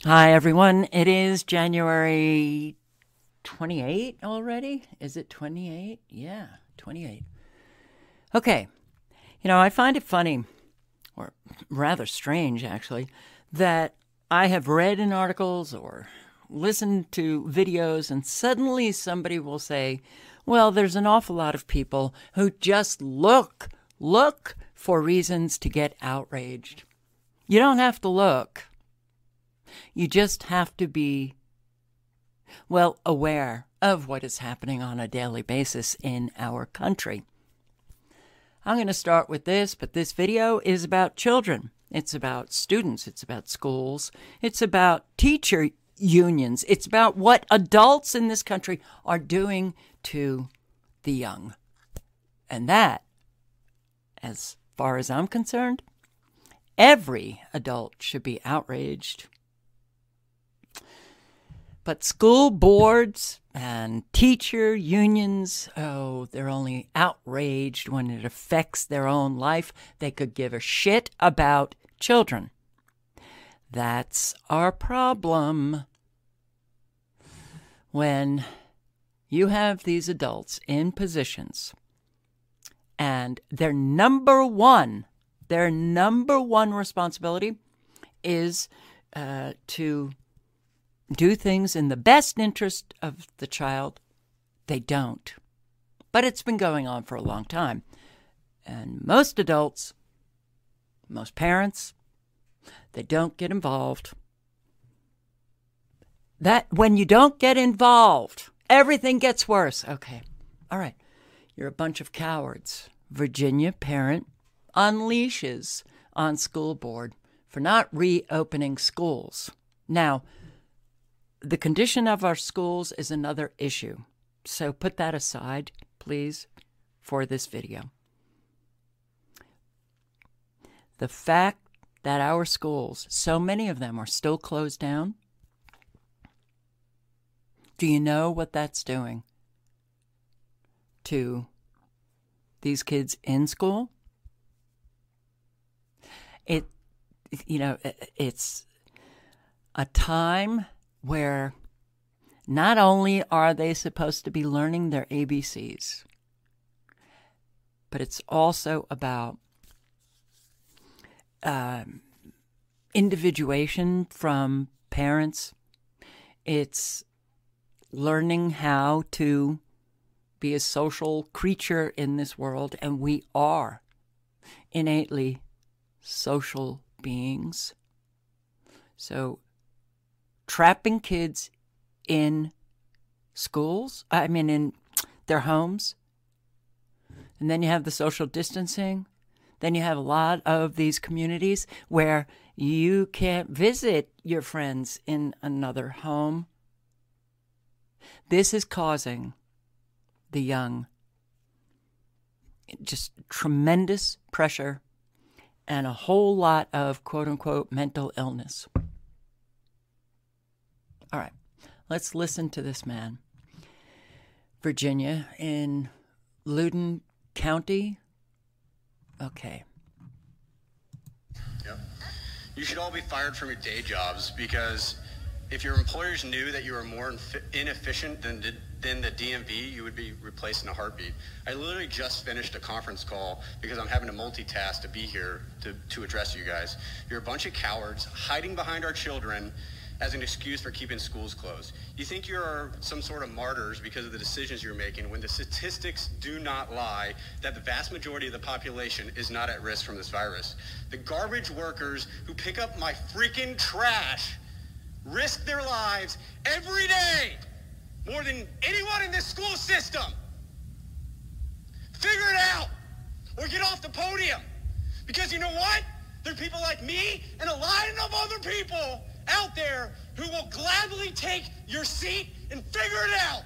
Hi, everyone. It is January 28 already. Is it 28? Yeah, 28. Okay. I find it funny, or rather strange, actually, that I have read in articles or listened to videos, and suddenly somebody will say, well, there's an awful lot of people who just look for reasons to get outraged. You don't have to look. You just have to be, well, aware of what is happening on a daily basis in our country. I'm going to start with this, but this video is about children. It's about students. It's about schools. It's about teacher unions. It's about what adults in this country are doing to the young. And that, as far as I'm concerned, every adult should be outraged. But school boards and teacher unions, they're only outraged when it affects their own life. They could give a shit about children. That's our problem. When you have these adults in positions and their number one responsibility is to do things in the best interest of the child, they don't. But it's been going on for a long time. And most adults, most parents, they don't get involved. That when you don't get involved, everything gets worse. Okay. All right. You're a bunch of cowards. Virginia parent unleashes on school board for not reopening schools. Now, the condition of our schools is another issue. So put that aside, please, for this video. The fact that our schools, so many of them are still closed down, do you know what that's doing to these kids in school? It's a time where not only are they supposed to be learning their ABCs, but it's also about individuation from parents. It's learning how to be a social creature in this world, and we are innately social beings. So trapping kids in schools, in their homes, and then you have the social distancing. Then you have a lot of these communities where you can't visit your friends in another home. This is causing the young just tremendous pressure and a whole lot of quote-unquote mental illness. All right, let's listen to this man. Virginia in Loudoun County. Okay. Yep. You should all be fired from your day jobs because if your employers knew that you were more inefficient than the DMV, you would be replaced in a heartbeat. I literally just finished a conference call because I'm having to multitask to be here to address you guys. You're a bunch of cowards hiding behind our children as an excuse for keeping schools closed. You think you're some sort of martyrs because of the decisions you're making when the statistics do not lie that the vast majority of the population is not at risk from this virus. The garbage workers who pick up my freaking trash risk their lives every day more than anyone in this school system. Figure it out or get off the podium. Because you know what? There are people like me and a line of other people out there who will gladly take your seat and figure it out.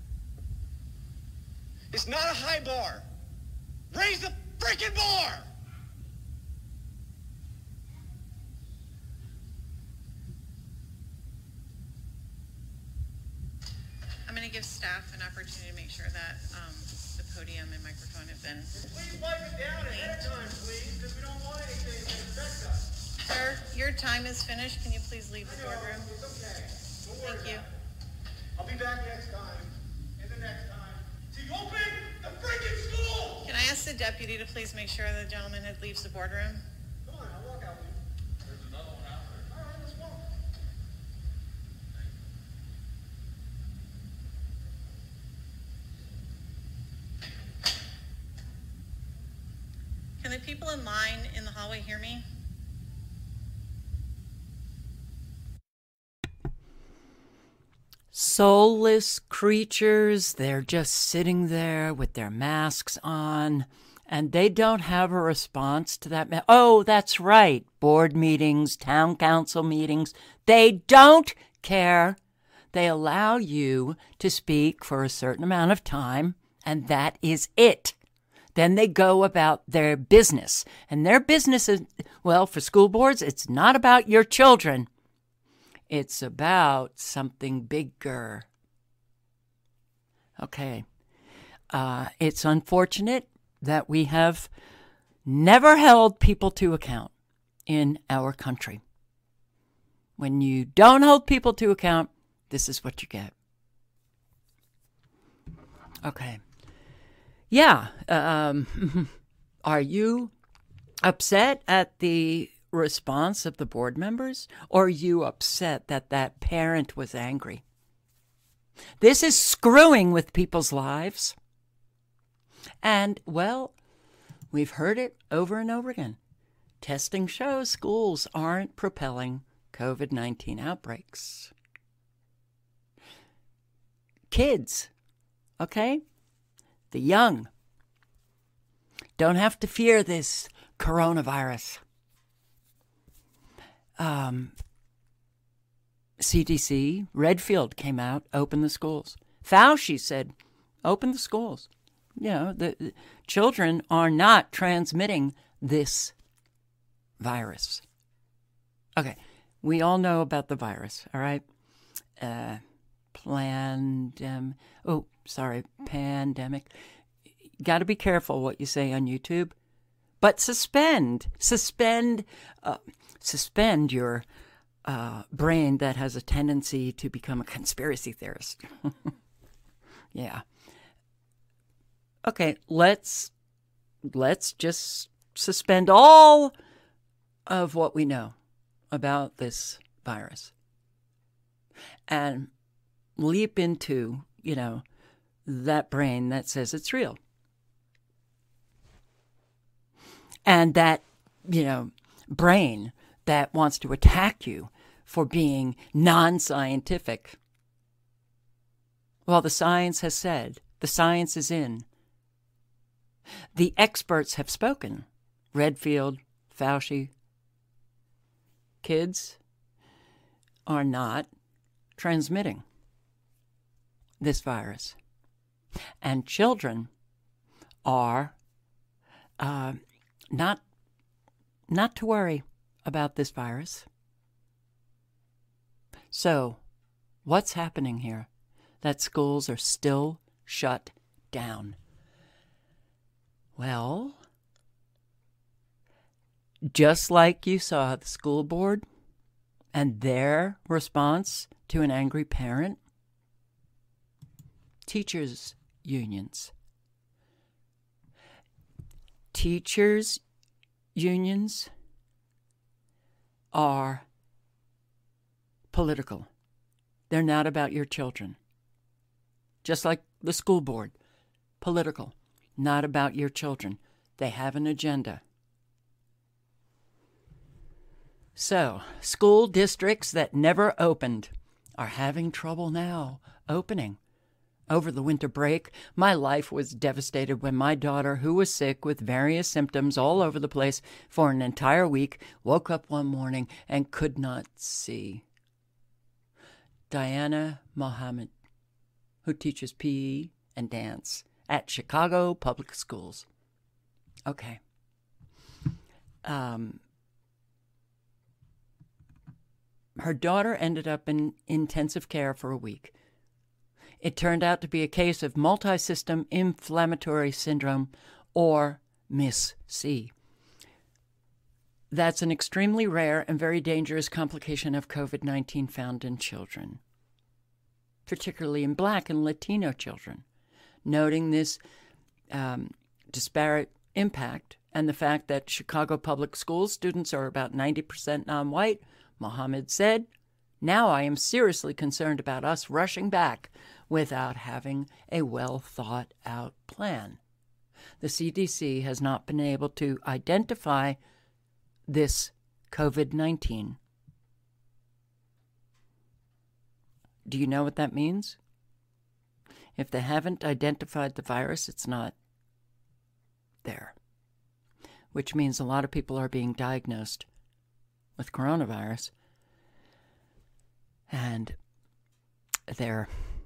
It's not a high bar. Raise the freaking bar. I'm going to give staff an opportunity to make sure that the podium and microphone have been. Please wipe it down ahead of time, please, because we don't want anything to affect us. Sir, your time is finished. Can you please leave the boardroom? Thank you. I'll be back next time. And the next time. To open the freaking school! Can I ask the deputy to please make sure the gentleman leaves the boardroom? Come on, I'll walk out with you. There's another one out there. All right, let's walk. Can the people in line in the hallway hear me? Soulless creatures, they're just sitting there with their masks on, and they don't have a response to that. Oh, that's right, board meetings, town council meetings, they don't care. They allow you to speak for a certain amount of time, and that is it. Then they go about their business, and their business is, well, for school boards, it's not about your children. It's about something bigger. Okay. It's unfortunate that we have never held people to account in our country. When you don't hold people to account, this is what you get. Okay. Yeah. Are you upset at the response of the board members, or are you upset that that parent was angry? This is screwing with people's lives. And, well, we've heard it over and over again. Testing shows schools aren't propelling COVID-19 outbreaks. Kids, okay? The young don't have to fear this coronavirus. CDC, Redfield came out, open the schools. Fauci said, open the schools. You know, the children are not transmitting this virus. Okay, we all know about the virus, all right? Pandemic. Got to be careful what you say on YouTube. But suspend your brain that has a tendency to become a conspiracy theorist. Yeah. Okay, let's just suspend all of what we know about this virus and leap into, that brain that says it's real. And that, brain that wants to attack you for being non-scientific. Well, the science has said, the science is in. The experts have spoken. Redfield, Fauci. Kids are not transmitting this virus. And children are not to worry about this virus. So, what's happening here? That schools are still shut down. Well, just like you saw the school board and their response to an angry parent, teachers' unions. Teachers' unions are political. They're not about your children. Just like the school board, political, not about your children. They have an agenda. So, school districts that never opened are having trouble now opening. Over the winter break, my life was devastated when my daughter, who was sick with various symptoms all over the place for an entire week, woke up one morning and could not see. Diana Mohammed, who teaches PE and dance at Chicago Public Schools. Okay. Her daughter ended up in intensive care for a week. It turned out to be a case of multi-system inflammatory syndrome, or MIS-C. That's an extremely rare and very dangerous complication of COVID-19 found in children, particularly in Black and Latino children. Noting this disparate impact and the fact that Chicago public school students are about 90% non-white, Mohammed said, "Now I am seriously concerned about us rushing back without having a well-thought-out plan." The CDC has not been able to identify this COVID-19. Do you know what that means? If they haven't identified the virus, it's not there, which means a lot of people are being diagnosed with coronavirus, and they're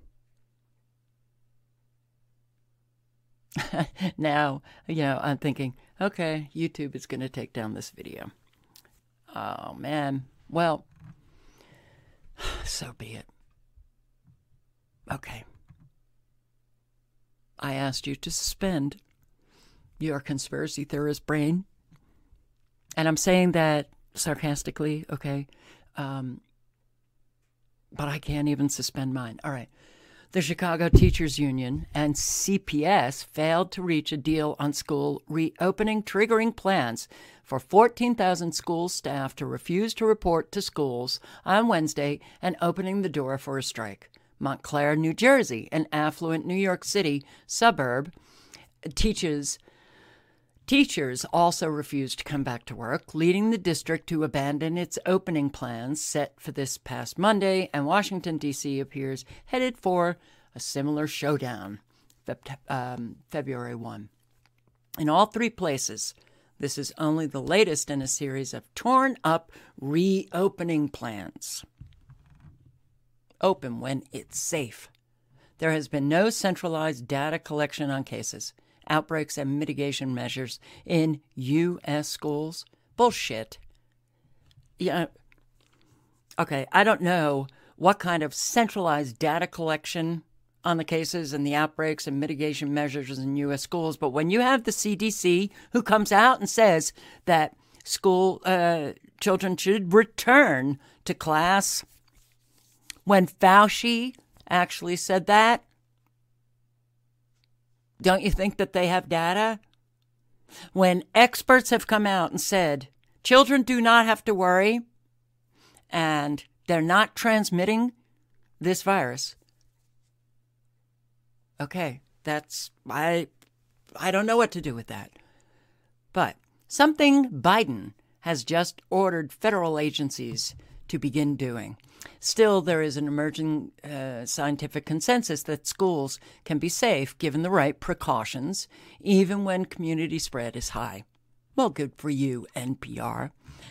now, I'm thinking, okay, YouTube is going to take down this video. Oh, man. Well, so be it. Okay. I asked you to suspend your conspiracy theorist brain. And I'm saying that sarcastically, okay? But I can't even suspend mine. All right. The Chicago Teachers Union and CPS failed to reach a deal on school reopening, triggering plans for 14,000 school staff to refuse to report to schools on Wednesday and opening the door for a strike. Montclair, New Jersey, an affluent New York City suburb, teachers also refused to come back to work, leading the district to abandon its opening plans set for this past Monday, and Washington, D.C. appears headed for a similar showdown, February 1. In all three places, this is only the latest in a series of torn-up reopening plans. Open when it's safe. There has been no centralized data collection on cases, outbreaks, and mitigation measures in U.S. schools. Bullshit. Yeah. Okay, I don't know what kind of centralized data collection on the cases and the outbreaks and mitigation measures in U.S. schools, but when you have the CDC who comes out and says that school children should return to class, when Fauci actually said that, don't you think that they have data? When experts have come out and said children do not have to worry and they're not transmitting this virus. Okay, I don't know what to do with that. But something Biden has just ordered federal agencies to begin doing. Still, there is an emerging scientific consensus that schools can be safe given the right precautions, even when community spread is high. Well, good for you, NPR.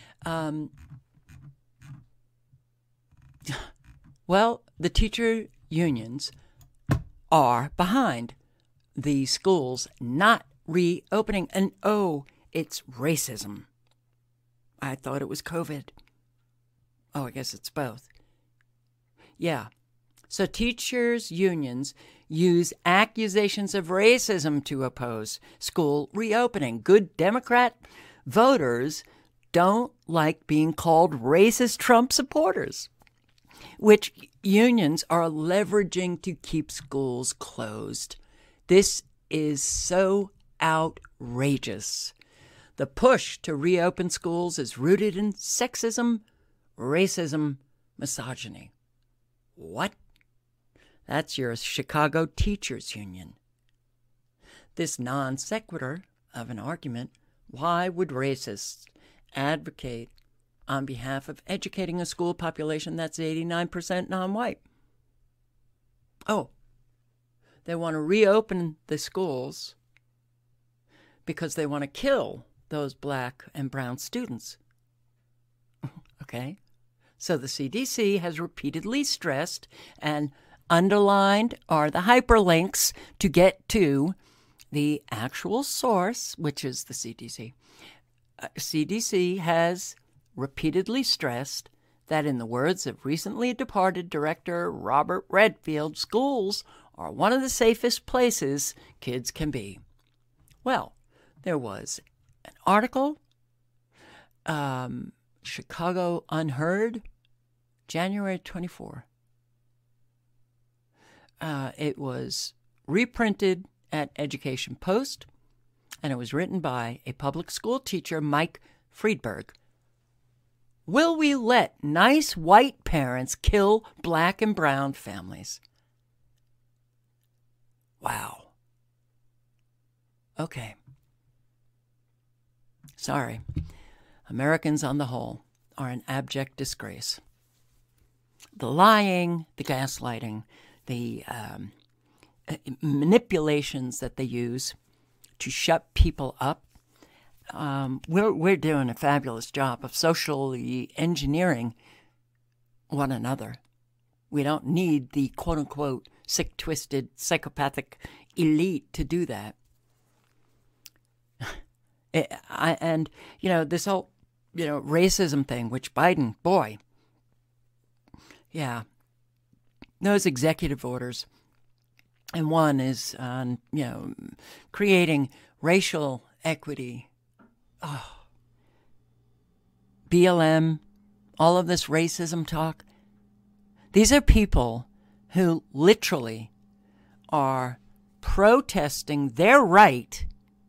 Well, the teacher unions are behind the schools not reopening. And, it's racism. I thought it was COVID. Oh, I guess it's both. Yeah. So teachers' unions use accusations of racism to oppose school reopening. Good Democrat voters don't like being called racist Trump supporters, which unions are leveraging to keep schools closed. This is so outrageous. The push to reopen schools is rooted in sexism, racism, misogyny. What? That's your Chicago Teachers Union. This non sequitur of an argument, why would racists advocate on behalf of educating a school population that's 89% non-white? Oh, they want to reopen the schools because they want to kill those black and brown students. Okay? So the CDC has repeatedly stressed, and underlined are the hyperlinks to get to the actual source, which is the CDC. CDC has repeatedly stressed that, in the words of recently departed Director Robert Redfield, schools are one of the safest places kids can be. Well, there was an article Chicago Unheard, January 24. It was reprinted at Education Post, and it was written by a public school teacher, Mike Friedberg. Will we let nice white parents kill black and brown families? Wow. Okay. Sorry. Americans on the whole are an abject disgrace. The lying, the gaslighting, the manipulations that they use to shut people up. We're doing a fabulous job of socially engineering one another. We don't need the quote-unquote sick, twisted, psychopathic elite to do that. And this whole, racism thing, which Biden, boy, yeah, those executive orders, and one is on, creating racial equity. Oh. BLM, all of this racism talk. These are people who literally are protesting their right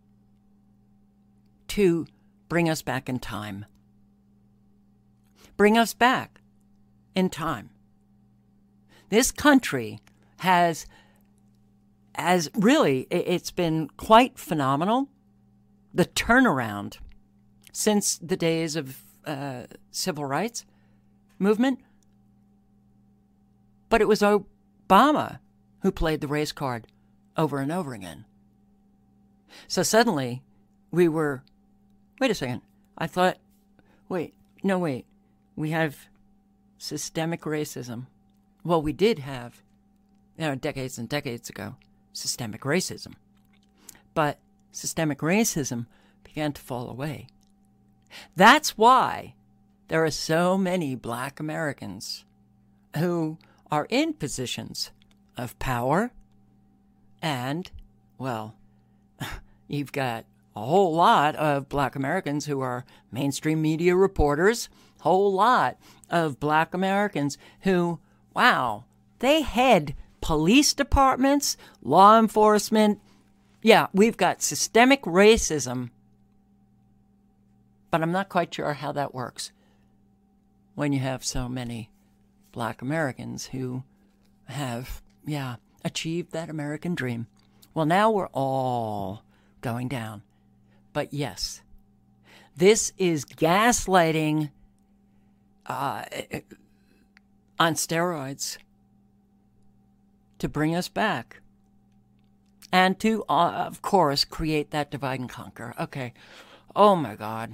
to bring us back in time. Bring us back in time. This country has really, it's been quite phenomenal. The turnaround since the days of civil rights movement. But it was Obama who played the race card over and over again. So suddenly we were, wait a second, I thought, wait, we have systemic racism. Well, we did have, decades and decades ago, systemic racism. But systemic racism began to fall away. That's why there are so many black Americans who are in positions of power. And, well, you've got a whole lot of black Americans who are mainstream media reporters, whole lot of black Americans who, wow, they head police departments, law enforcement. Yeah, we've got systemic racism, but I'm not quite sure how that works when you have so many black Americans who have, achieved that American dream. Well, now we're all going down. But yes, this is gaslighting on steroids to bring us back. And to, of course, create that divide and conquer. Okay. Oh, my God.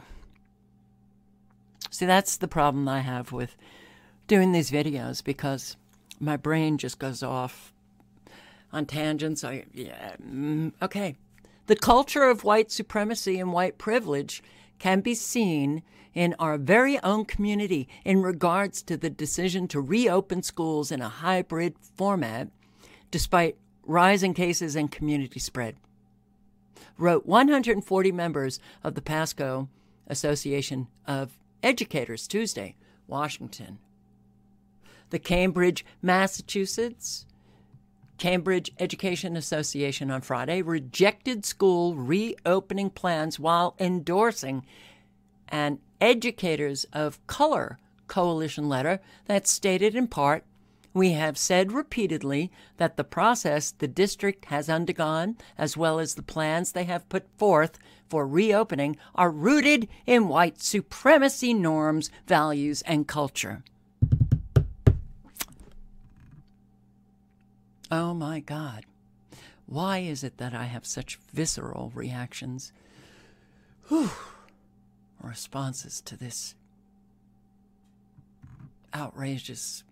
See, that's the problem I have with doing these videos, because my brain just goes off on tangents. Okay. The culture of white supremacy and white privilege can be seen in our very own community in regards to the decision to reopen schools in a hybrid format, despite rising cases and community spread, wrote 140 members of the Pasco Association of Educators Tuesday, Washington. The Cambridge Education Association on Friday rejected school reopening plans while endorsing an Educators of Color coalition letter that stated in part, "We have said repeatedly that the process the district has undergone, as well as the plans they have put forth for reopening, are rooted in white supremacy norms, values, and culture." Oh my God. Why is it that I have such visceral reactions, responses to this outrageous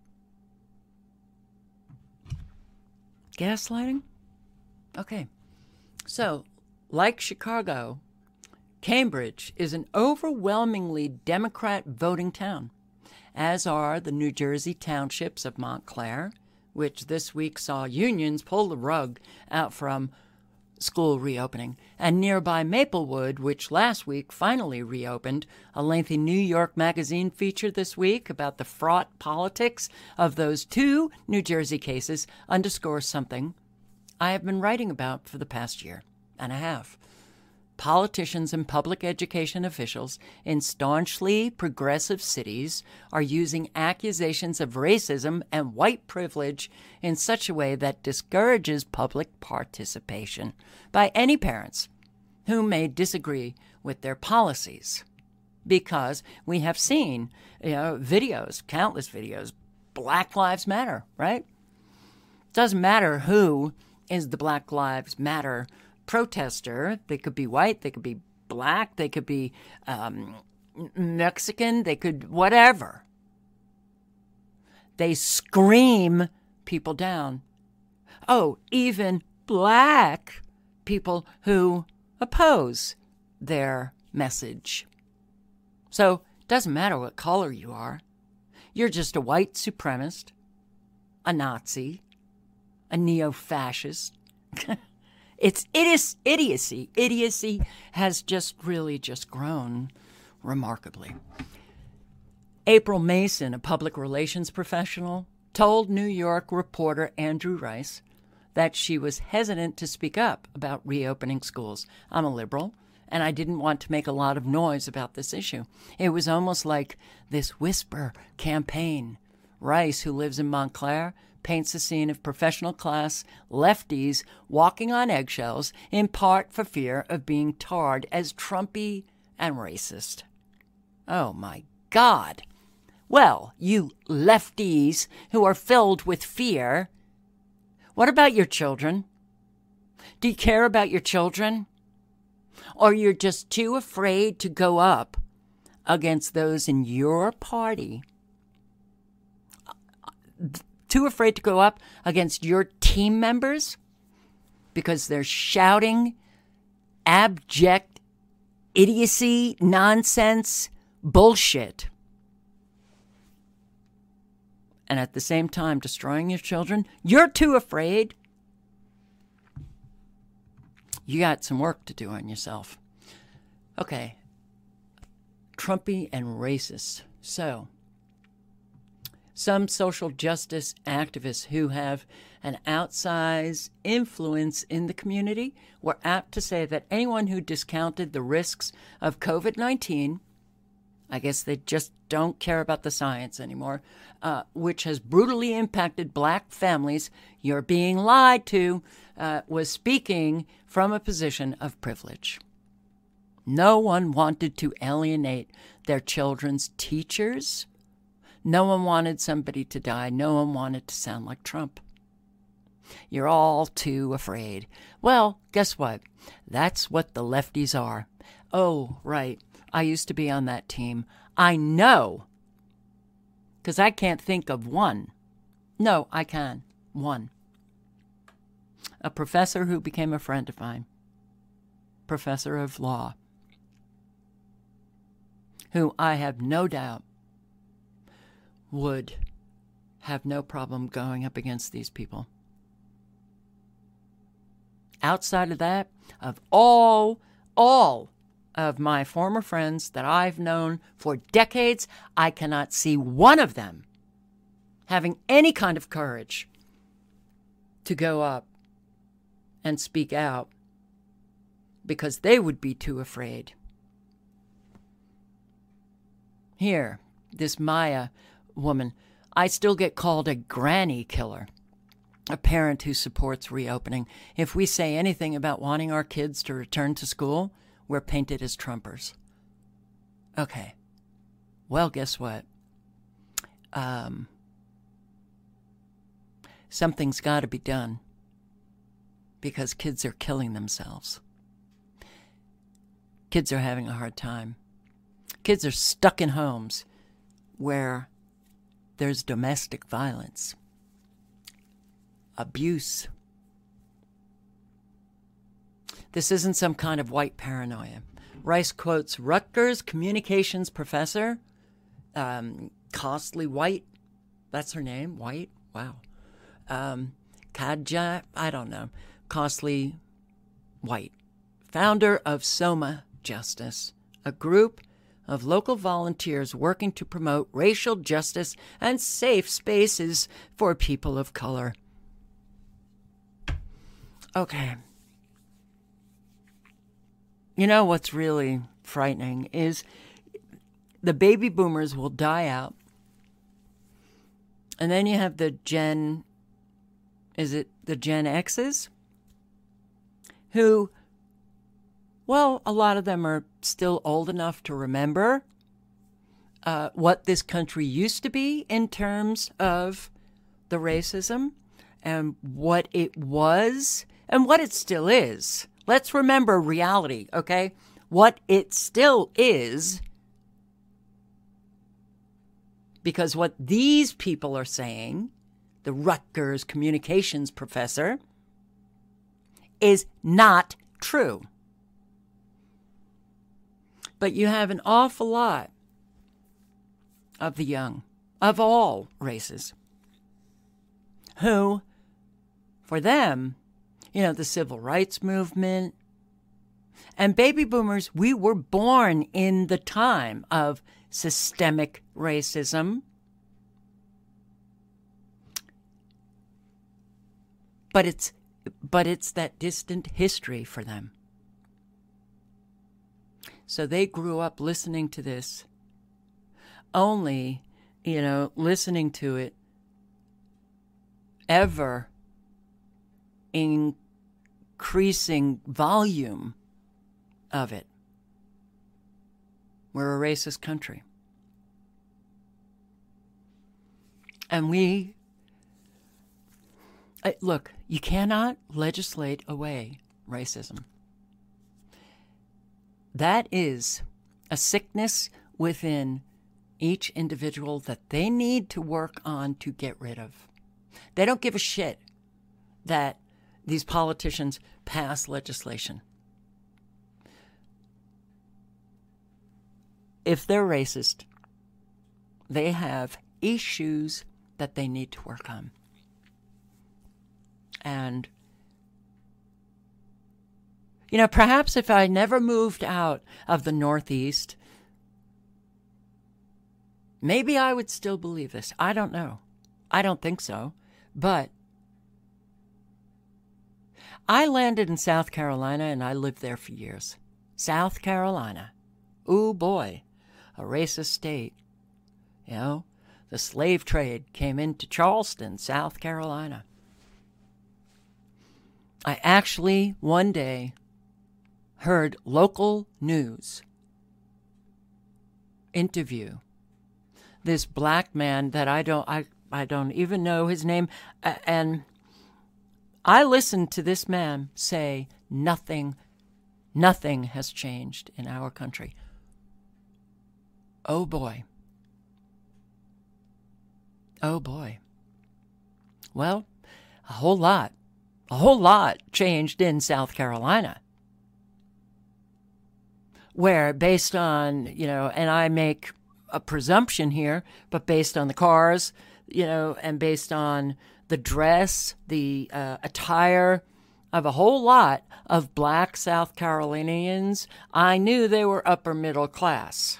gaslighting? Okay. So, like Chicago, Cambridge is an overwhelmingly Democrat voting town, as are the New Jersey townships of Montclair, which this week saw unions pull the rug out from school reopening. And nearby Maplewood, which last week finally reopened, a lengthy New York Magazine feature this week about the fraught politics of those 2 New Jersey cases underscores something I have been writing about for the past year and a half. Politicians and public education officials in staunchly progressive cities are using accusations of racism and white privilege in such a way that discourages public participation by any parents who may disagree with their policies. Because we have seen, videos, countless videos, Black Lives Matter, right? Doesn't matter who is the Black Lives Matter protester. They could be white, they could be black, they could be Mexican, they could whatever. They scream people down. Oh, even black people who oppose their message. So it doesn't matter what color you are. You're just a white supremacist, a Nazi, a neo-fascist. It's idiocy. Idiocy has just grown remarkably. April Mason, a public relations professional, told New York reporter Andrew Rice that she was hesitant to speak up about reopening schools. I'm a liberal, and I didn't want to make a lot of noise about this issue. It was almost like this whisper campaign. Rice, who lives in Montclair, paints a scene of professional class lefties walking on eggshells, in part for fear of being tarred as Trumpy and racist. Oh my God. Well, you lefties who are filled with fear, what about your children? Do you care about your children? Or you're just too afraid to go up against those in your party? Too afraid to go up against your team members because they're shouting abject idiocy, nonsense, bullshit, and at the same time destroying your children? You're too afraid. You got some work to do on yourself. Okay. Trumpy and racist. So, some social justice activists who have an outsized influence in the community were apt to say that anyone who discounted the risks of COVID-19, I guess they just don't care about the science anymore, which has brutally impacted black families, you're being lied to, was speaking from a position of privilege. No one wanted to alienate their children's teachers. No one wanted somebody to die. No one wanted to sound like Trump. You're all too afraid. Well, guess what? That's what the lefties are. Oh, right. I used to be on that team. I know. Because I can't think of one. No, I can. One. A professor who became a friend of mine. Professor of law. Who I have no doubt would have no problem going up against these people. Outside of that, of all of my former friends that I've known for decades, I cannot see one of them having any kind of courage to go up and speak out because they would be too afraid. Here, this Maya woman, I still get called a granny killer, a parent who supports reopening. If we say anything about wanting our kids to return to school, we're painted as Trumpers. Okay. Well, guess what? Something's got to be done because kids are killing themselves. Kids are having a hard time. Kids are stuck in homes where there's domestic violence, abuse. This isn't some kind of white paranoia. Rice quotes Rutgers communications professor, Costly White. That's her name, White? Wow. Kadja, I don't know. Costly White, founder of Soma Justice, a group of local volunteers working to promote racial justice and safe spaces for people of color. Okay. You know what's really frightening is the baby boomers will die out. And then you have the Gen X's? Who, well, a lot of them are still old enough to remember what this country used to be in terms of the racism and what it was and what it still is. Let's remember reality, okay? What it still is. Because what these people are saying, the Rutgers communications professor, is not true. But you have an awful lot of the young, of all races, who, for them, you know, the civil rights movement, and baby boomers, we were born in the time of systemic racism. But it's that distant history for them. So they grew up listening to this, only, you know, listening to it ever increasing volume of it. We're a racist country. And look, you cannot legislate away racism. That is a sickness within each individual that they need to work on to get rid of. They don't give a shit that these politicians pass legislation. If they're racist, they have issues that they need to work on. And, you know, perhaps if I never moved out of the Northeast, maybe I would still believe this. I don't know. I don't think so. But I landed in South Carolina and I lived there for years. South Carolina. Ooh, boy. A racist state. You know, the slave trade came into Charleston, South Carolina. I actually one day heard local news interview this black man that I don't even know his name, and I listened to this man say nothing has changed in our country. Oh boy. Oh boy. Well, a whole lot changed in South Carolina. Where based on, you know, and I make a presumption here, but based on the cars, you know, and based on the dress, the attire of a whole lot of black South Carolinians, I knew they were upper middle class.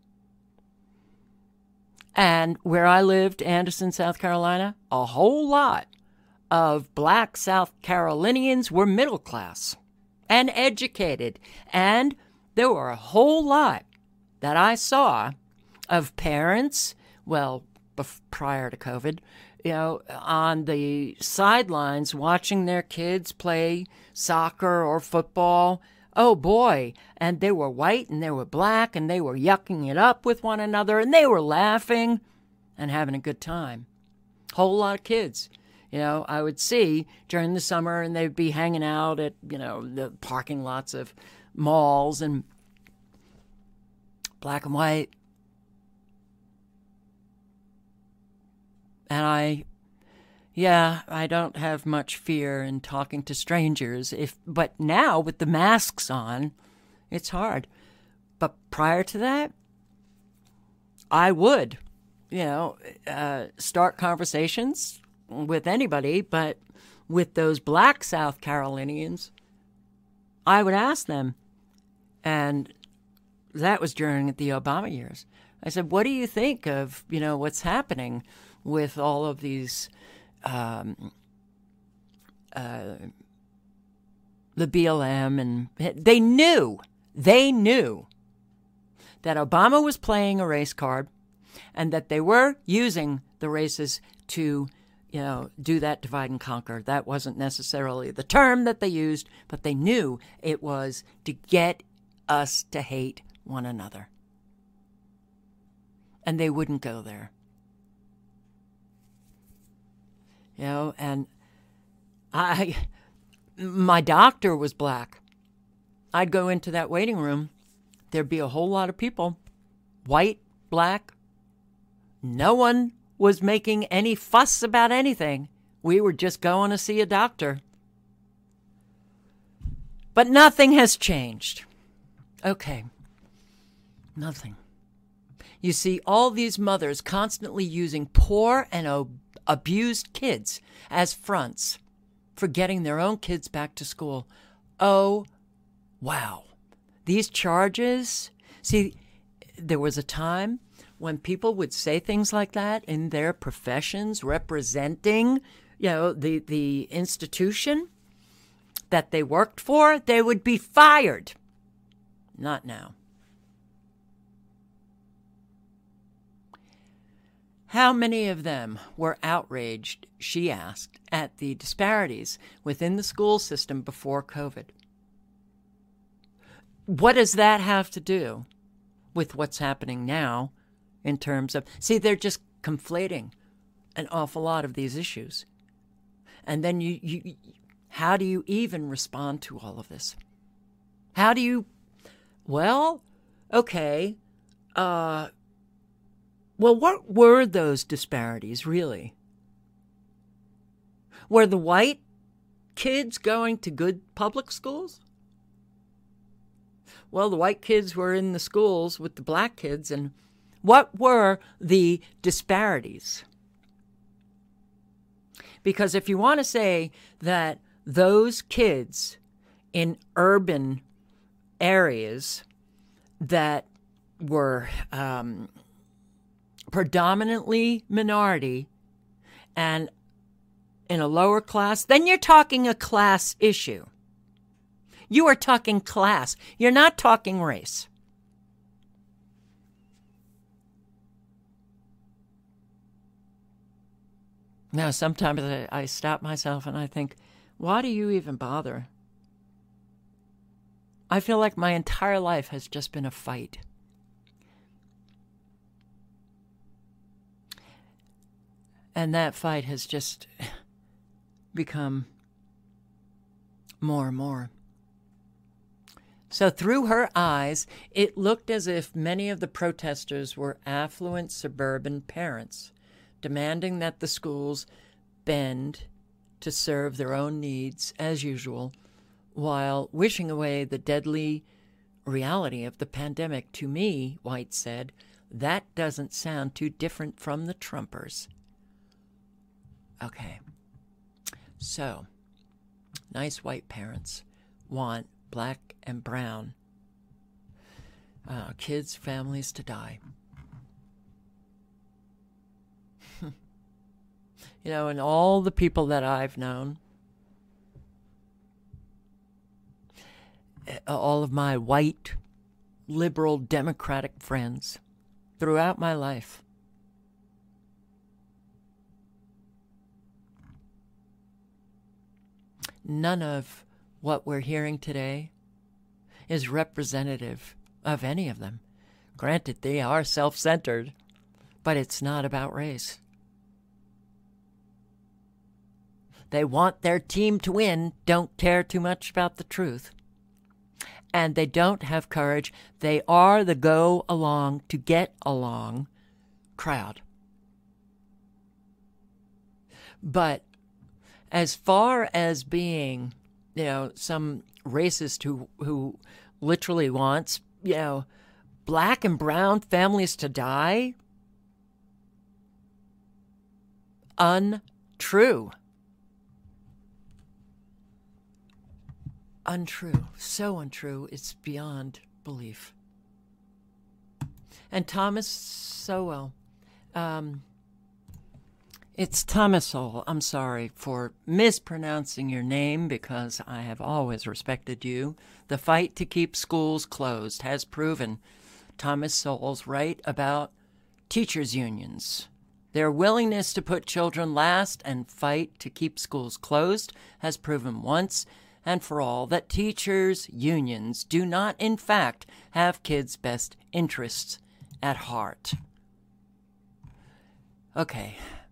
And where I lived, Anderson, South Carolina, a whole lot of black South Carolinians were middle class and educated. And there were a whole lot that I saw of parents, well, prior to COVID, you know, on the sidelines watching their kids play soccer or football. Oh boy. And they were white and they were black and they were yucking it up with one another and they were laughing and having a good time. Whole lot of kids, you know, I would see during the summer, and they'd be hanging out at, you know, the parking lots of malls and black and white. And I don't have much fear in talking to strangers. But now with the masks on, it's hard. But prior to that, I would, you know, start conversations with anybody. But with those black South Carolinians, I would ask them, and that was during the Obama years. I said, what do you think of, what's happening with all of these, the BLM, and they knew that Obama was playing a race card and that they were using the races to, do that divide and conquer. That wasn't necessarily the term that they used, but they knew it was to get us to hate one another. And they wouldn't go there. And my doctor was black. I'd go into that waiting room. There'd be a whole lot of people, white, black. No one was making any fuss about anything. We were just going to see a doctor. But nothing has changed. Okay. Nothing. You see all these mothers constantly using poor and abused kids as fronts for getting their own kids back to school. Oh, wow. These charges. See, there was a time when people would say things like that in their professions representing, the institution that they worked for, they would be fired. Not now. How many of them were outraged, she asked, at the disparities within the school system before COVID? What does that have to do with what's happening now in terms of... See, they're just conflating an awful lot of these issues. And then you how do you even respond to all of this? How do you... Well, okay, well, what were those disparities, really? Were the white kids going to good public schools? Well, the white kids were in the schools with the black kids, and what were the disparities? Because if you want to say that those kids in urban areas that were predominantly minority and in a lower class, then you're talking a class issue. You are talking class. You're not talking race. Now, sometimes I stop myself and I think, why do you even bother? I feel like my entire life has just been a fight. And that fight has just become more and more. So through her eyes, it looked as if many of the protesters were affluent suburban parents, demanding that the schools bend to serve their own needs as usual, while wishing away the deadly reality of the pandemic. To me, White said, that doesn't sound too different from the Trumpers. Okay. So, nice white parents want black and brown kids, families to die. And all the people that I've known, all of my white, liberal, democratic friends throughout my life, none of what we're hearing today is representative of any of them. Granted, they are self-centered, but it's not about race. They want their team to win, don't care too much about the truth. And they don't have courage. They are the go along to get along crowd. But as far as being, some racist who literally wants, black and brown families to die, untrue. untrue. So untrue, it's beyond belief. And Thomas Sowell, it's Thomas Sowell. I'm sorry for mispronouncing your name because I have always respected you. The fight to keep schools closed has proven Thomas Sowell's right about teachers' unions. Their willingness to put children last and fight to keep schools closed has proven once and for all that teachers' unions do not, in fact, have kids' best interests at heart. Okay.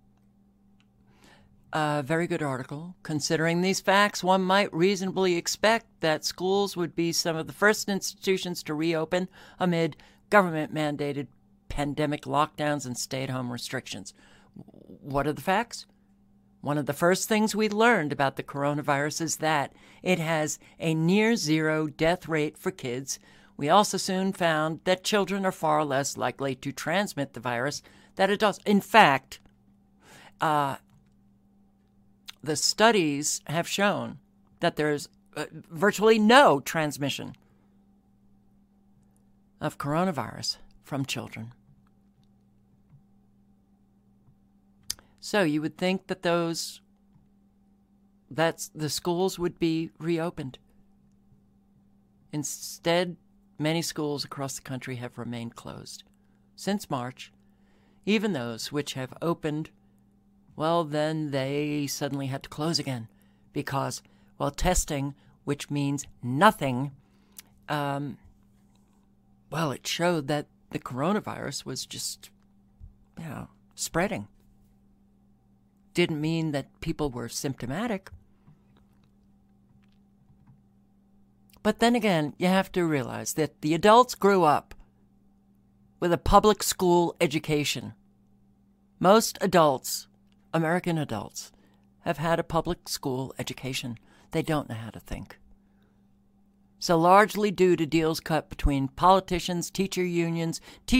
A very good article. Considering these facts, one might reasonably expect that schools would be some of the first institutions to reopen amid government-mandated pandemic lockdowns and stay-at-home restrictions. What are the facts? One of the first things we learned about the coronavirus is that it has a near-zero death rate for kids. We also soon found that children are far less likely to transmit the virus than adults. In fact, the studies have shown that there's virtually no transmission of coronavirus from children. So you would think that the schools would be reopened. Instead, many schools across the country have remained closed since March. Even those which have opened, well, then they suddenly had to close again because, well, testing, which means nothing, well, it showed that the coronavirus was just, spreading. Didn't mean that people were symptomatic. But then again, you have to realize that the adults grew up with a public school education. Most adults, American adults, have had a public school education. They don't know how to think. So largely due to deals cut between politicians, teacher unions.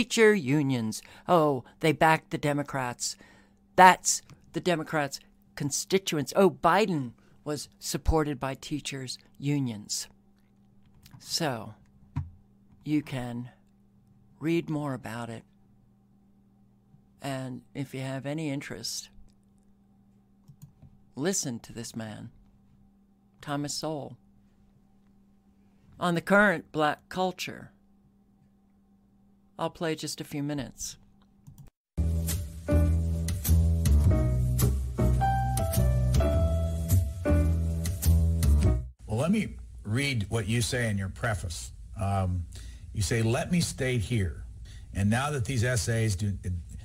Oh, they backed the Democrats. That's the Democrats' constituents. Oh, Biden was supported by teachers' unions. So you can read more about it. And if you have any interest, listen to this man, Thomas Sowell, on the current black culture. I'll play just a few minutes. Well, let me read what you say in your preface. You say, "Let me state here, and now that these essays do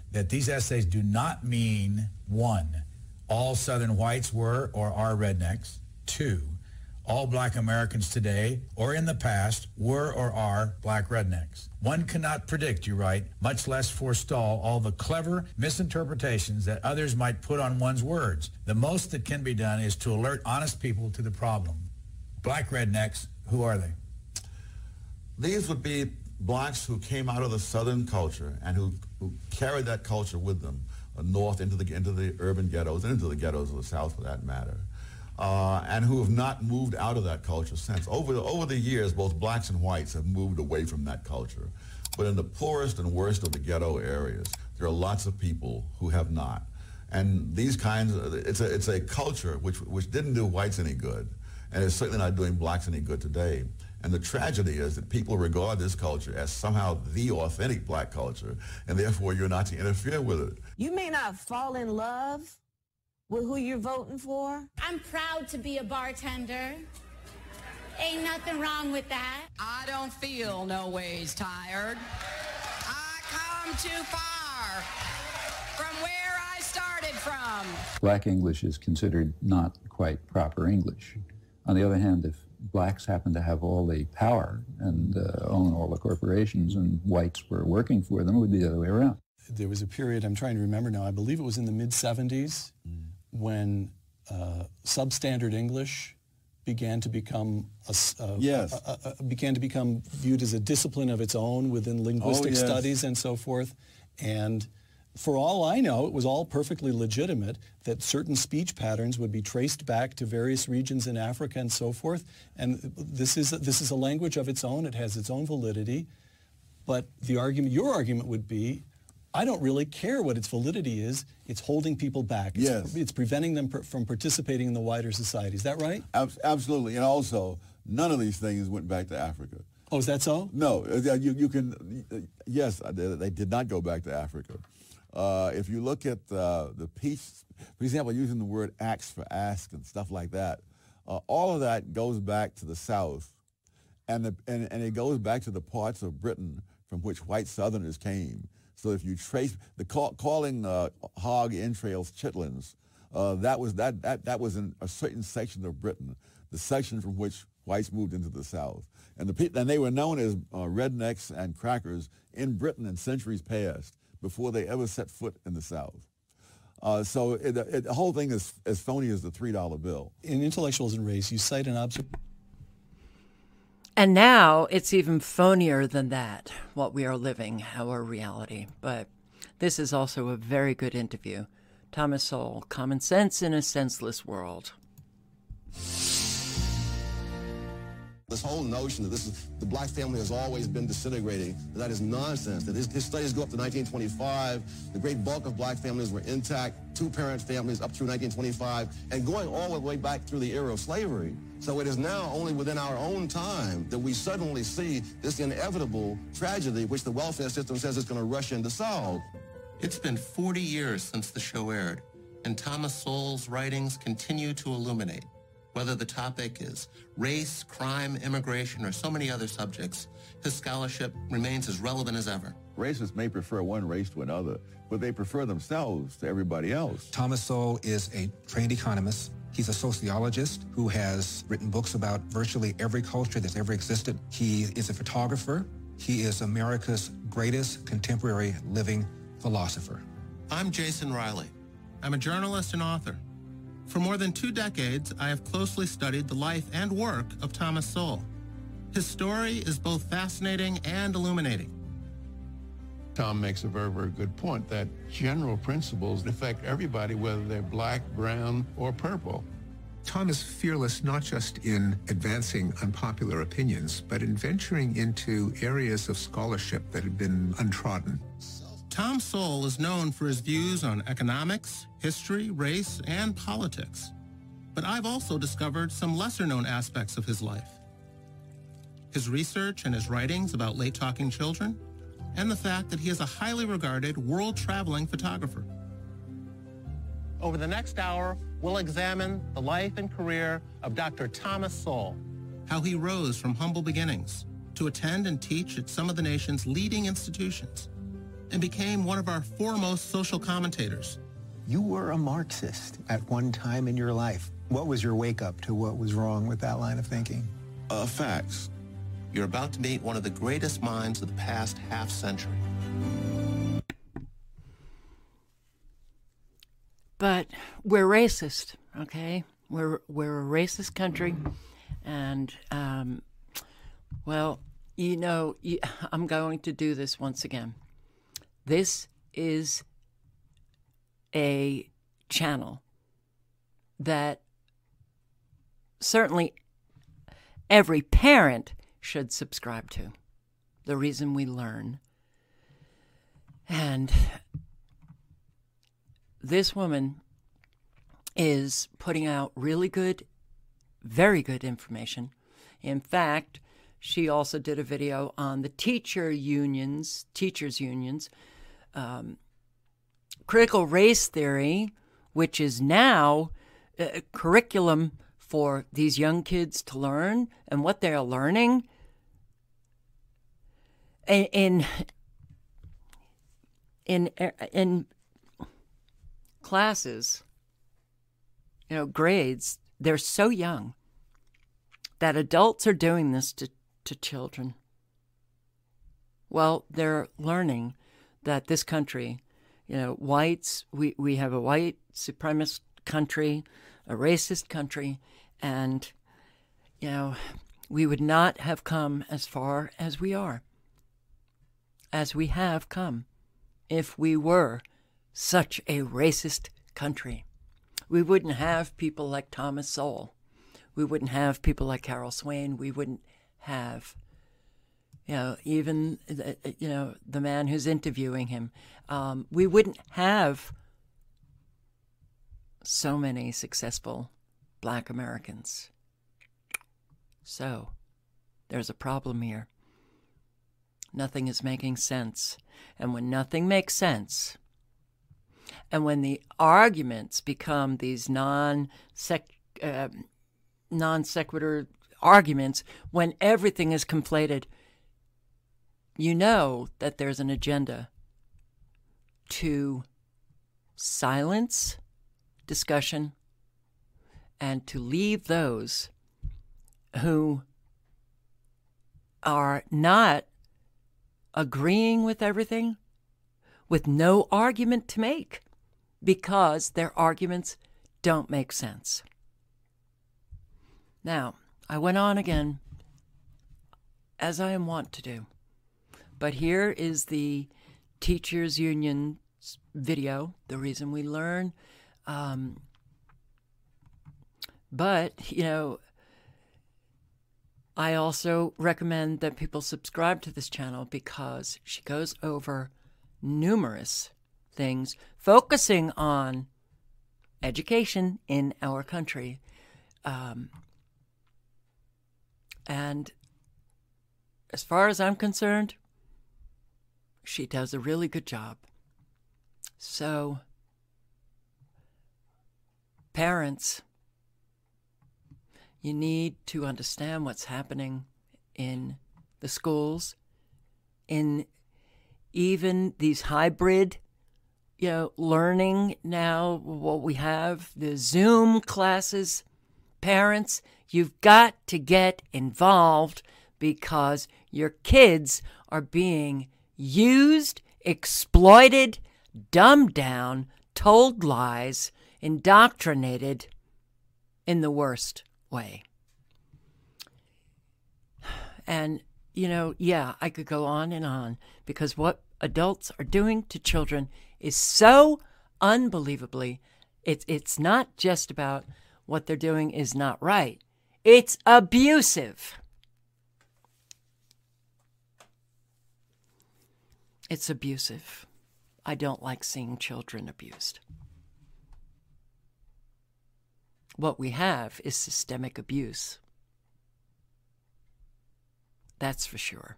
not mean, 1, all Southern whites were or are rednecks; 2, all black Americans today or in the past were or are black rednecks. One cannot predict," you write, "much less forestall all the clever misinterpretations that others might put on one's words. The most that can be done is to alert honest people to the problem." Black rednecks, who are they? These would be blacks who came out of the Southern culture and who carried that culture with them north into the urban ghettos and into the ghettos of the South, for that matter, and who have not moved out of that culture since. Over the years, both blacks and whites have moved away from that culture. But in the poorest and worst of the ghetto areas, there are lots of people who have not. And these kinds of, it's a culture which didn't do whites any good, and it's certainly not doing blacks any good today. And the tragedy is that people regard this culture as somehow the authentic black culture, and therefore you're not to interfere with it. You may not fall in love with who you're voting for. I'm proud to be a bartender. Ain't nothing wrong with that. I don't feel no ways tired. I come too far from where I started from. Black English is considered not quite proper English. On the other hand, if blacks happen to have all the power and own all the corporations and whites were working for them, it would be the other way around. There was a period, I'm trying to remember now, I believe it was in the mid-70s, when substandard English began to become viewed as a discipline of its own within linguistic studies and so forth. And for all I know, it was all perfectly legitimate that certain speech patterns would be traced back to various regions in Africa and so forth. And this is a language of its own. It has its own validity. But your argument would be, I don't really care what its validity is. It's holding people back. It's preventing them from participating in the wider society. Is that right? Absolutely. And also, none of these things went back to Africa. Oh, is that so? No. You can, yes, they did not go back to Africa. If you look at the peace, for example, using the word axe for ask and stuff like that, all of that goes back to the South, and it goes back to the parts of Britain from which white Southerners came. So if you trace calling hog entrails chitlins, that was in a certain section of Britain, the section from which whites moved into the South, and they were known as rednecks and crackers in Britain in centuries past, before they ever set foot in the South. So the whole thing is as phony as the $3 bill. In Intellectuals and Race, you cite an observation. And now it's even phonier than that, what we are living, our reality. But this is also a very good interview. Thomas Sowell, Common Sense in a Senseless World. This whole notion that the black family has always been disintegrating, that is nonsense. That his studies go up to 1925. The great bulk of black families were intact, two-parent families up through 1925, and going all the way back through the era of slavery. So it is now only within our own time that we suddenly see this inevitable tragedy, which the welfare system says it's going to rush in to solve. It's been 40 years since the show aired, and Thomas Sowell's writings continue to illuminate. Whether the topic is race, crime, immigration, or so many other subjects, his scholarship remains as relevant as ever. Racists may prefer one race to another, but they prefer themselves to everybody else. Thomas Sowell is a trained economist. He's a sociologist who has written books about virtually every culture that's ever existed. He is a photographer. He is America's greatest contemporary living philosopher. I'm Jason Riley. I'm a journalist and author. For more than 2 decades, I have closely studied the life and work of Thomas Sowell. His story is both fascinating and illuminating. Tom makes a very, very good point that general principles affect everybody, whether they're black, brown, or purple. Tom is fearless not just in advancing unpopular opinions, but in venturing into areas of scholarship that had been untrodden. Tom Sowell is known for his views on economics, history, race, and politics. But I've also discovered some lesser-known aspects of his life. His research and his writings about late-talking children, and the fact that he is a highly regarded world-traveling photographer. Over the next hour, we'll examine the life and career of Dr. Thomas Sowell, how he rose from humble beginnings to attend and teach at some of the nation's leading institutions, and became one of our foremost social commentators. You were a Marxist at one time in your life. What was your wake-up to what was wrong with that line of thinking? Facts. You're about to meet one of the greatest minds of the past half-century. But we're racist, okay? We're a racist country, and, well, you know, I'm going to do this once again. This is a channel that certainly every parent should subscribe to. The Reason We Learn. And this woman is putting out really good, very good information. In fact, she also did a video on the teachers' unions, critical race theory, which is now a curriculum for these young kids to learn, and what they're learning in classes, you know, grades. They're so young that adults are doing this to children. Well, they're learning that this country, you know, whites, we have a white supremacist country, a racist country, and, you know, we would not have come as far as we are, as we have come, if we were such a racist country. We wouldn't have people like Thomas Sowell. We wouldn't have people like Carol Swain. We wouldn't have, even, the man who's interviewing him. We wouldn't have so many successful Black Americans. So, there's a problem here. Nothing is making sense. And when nothing makes sense, and when the arguments become these non-sequitur arguments, when everything is conflated, you know that there's an agenda to silence discussion and to leave those who are not agreeing with everything with no argument to make, because their arguments don't make sense. Now, I went on again, as I am wont to do, but here is the Teachers Union video, The Reason We Learn. But, I also recommend that people subscribe to this channel because she goes over numerous things focusing on education in our country. And as far as I'm concerned, she does a really good job. So, parents, you need to understand what's happening in the schools, in even these hybrid, learning now, what we have, the Zoom classes. Parents, you've got to get involved because your kids are being used, exploited, dumbed down, told lies, indoctrinated in the worst way. And, I could go on and on, because what adults are doing to children is so unbelievably, it's not just about what they're doing is not right. It's abusive. It's abusive. I don't like seeing children abused. What we have is systemic abuse. That's for sure.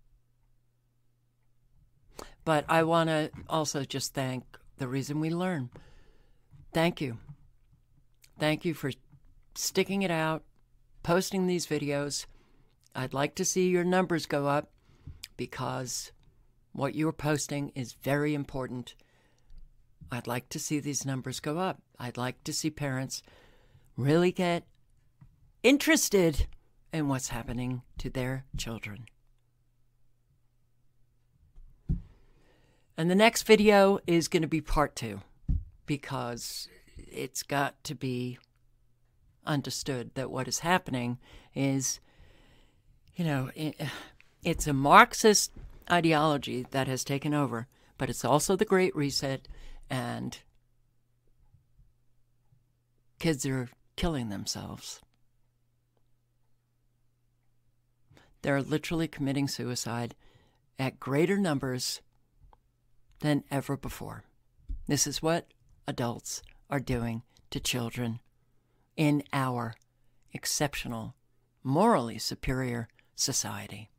But I want to also just thank The Reason We Learn. Thank you. Thank you for sticking it out, posting these videos. I'd like to see your numbers go up because what you're posting is very important. I'd like to see these numbers go up. I'd like to see parents really get interested in what's happening to their children. And the next video is going to be part 2, because it's got to be understood that what is happening is, it's a Marxist ideology that has taken over, but it's also the Great Reset, and kids are killing themselves. They're literally committing suicide at greater numbers than ever before. This is what adults are doing to children in our exceptional, morally superior society.